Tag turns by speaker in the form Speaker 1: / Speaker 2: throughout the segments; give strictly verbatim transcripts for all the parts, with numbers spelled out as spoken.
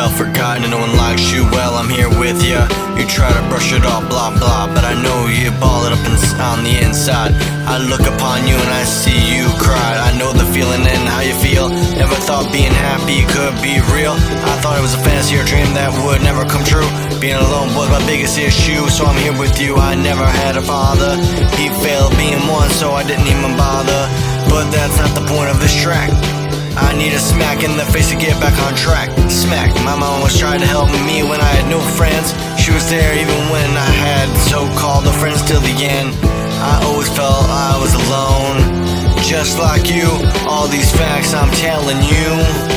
Speaker 1: felt forgotten and no one likes you. Well, I'm here with ya. You try to brush it off, blah blah, but I know you ball it up ins- on the inside. I look upon you and I see you cry. I know the feeling and how you feel. Never thought being happy could be real. I thought it was a fantasy or dream that would never come true. Being alone was my biggest issue, so I'm here with you. I never had a father. He failed being one, so I didn't even bother. But that's not the point of this track. I need a smack in the face to get back on track. Smack. My mom was trying to help me when I had no friends. She was there even when I had so-called no friends till the end. I always felt I was alone, just like you. All these facts I'm telling you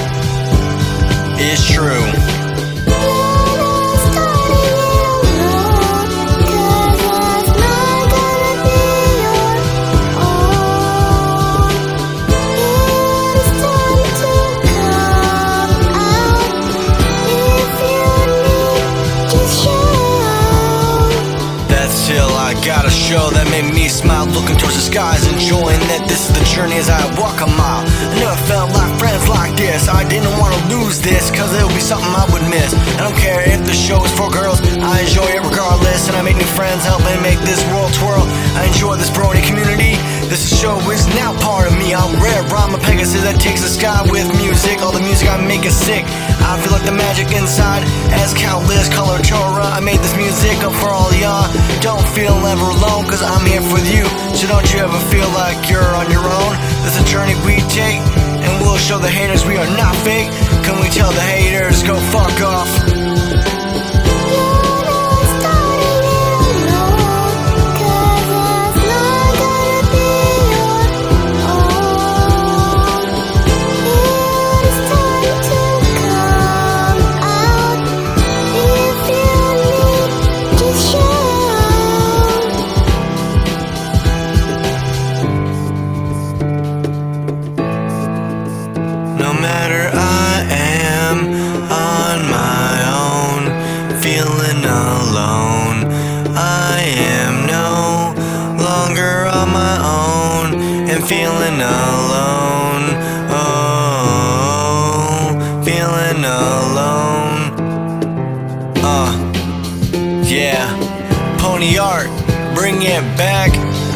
Speaker 1: is true. I got a show that made me smile, looking towards the skies, enjoying that this is the journey as I walk a mile. I never felt like friends like this. I didn't want to lose this, cause it would be something I would miss. I don't care if the show is for girls, I enjoy it regardless. And I make new friends, helping make this world twirl. I enjoy this Brody community. This show is now part of me. I'm rare, I'm a Pegasus that takes the sky with music. All the music I make is sick. I feel like the magic inside as countless color Torah. I made this music up for all y'all. Don't feel ever alone, cause I'm here with you. So don't you ever feel like you're on your own. This is a journey we take, and we'll show the haters we are not fake. Can we tell the haters go fuck off? No matter I am on my own, feeling alone. I am no longer on my own and feeling alone. Oh, feeling alone. Uh, yeah, Pony Art, bring it back.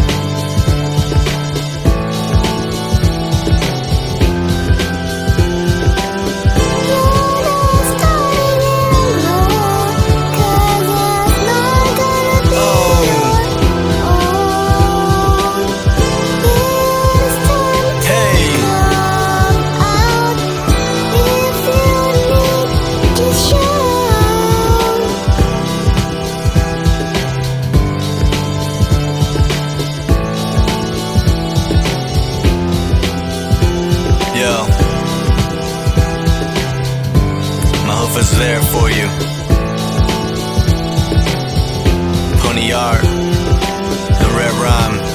Speaker 1: Yo, my hoof is there for you. Pony Art, the Red Rhyme.